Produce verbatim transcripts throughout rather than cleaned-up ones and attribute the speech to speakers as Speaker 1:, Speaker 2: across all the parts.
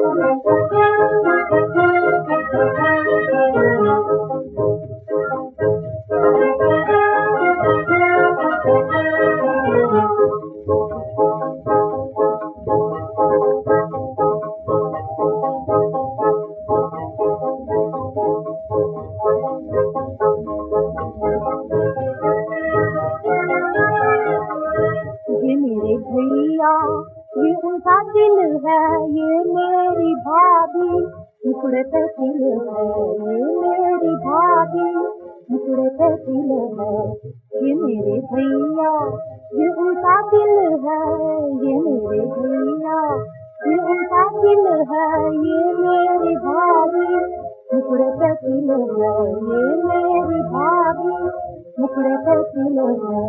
Speaker 1: ये मेरे भैया, ये उनका दिल है, ये मेरी भाभी, मुखड़े पे तिल है, ये मेरी भाभी, मुखड़े पे तिल है। ये मेरे भैया, ये उनका दिल है, ये मेरे भैया, ये उनका दिल है, ये मेरी भाभी, मुखड़े पे तिल है, ये मेरी भाभी, मुखड़े पे तिल है।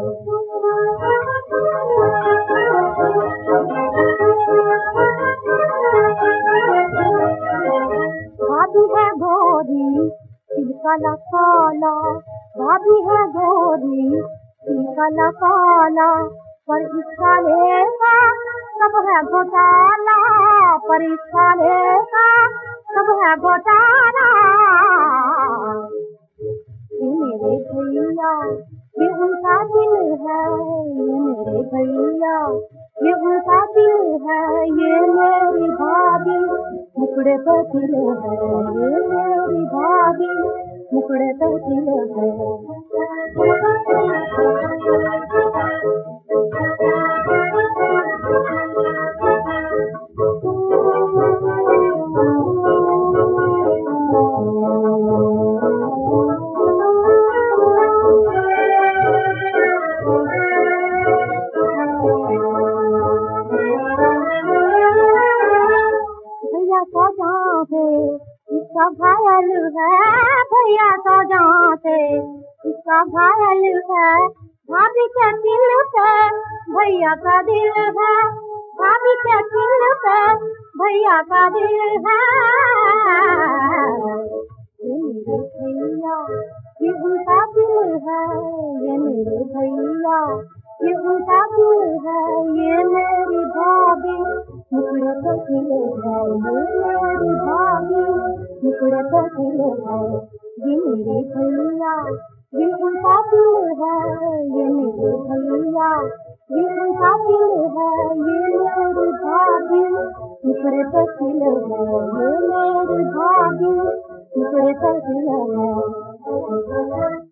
Speaker 1: भाभी है गोरी, तिल काला काला, भाभी है गोरी, तिल काला काला, पर इसका लेका सब है घोटाला, पर इसका लेका सब है घोटाला। ये मेरे भैया, ये उनका दिल है, ये मेरे भैया, ये उनका दिल है, ये मेरी भाभी, मुखड़े पे तिल है, ये मेरी भाभी, मुखड़े पे तिल है। सौजा से इसका घायल है, भैया सौजा से इसका घायल है, भाभी के दिल पे भैया का दिल है, भाभी के दिल पे भैया का दिल है। ये मेरे भैया, ये उनका दिल है, ये मेरे भैया, ये उनका दिल है, ये मेरी भाभी, मुखड़े पे तिल है, ये मेरी भाभी, मुखड़े पे तिल है। ये मेरे भैया, ये उनका दिल है, ये मेरे भैया, ये उनका दिल है, ये मेरी भाभी, मुखड़े पे तिल है, ये मेरी भाभी, मुखड़े पे तिल है।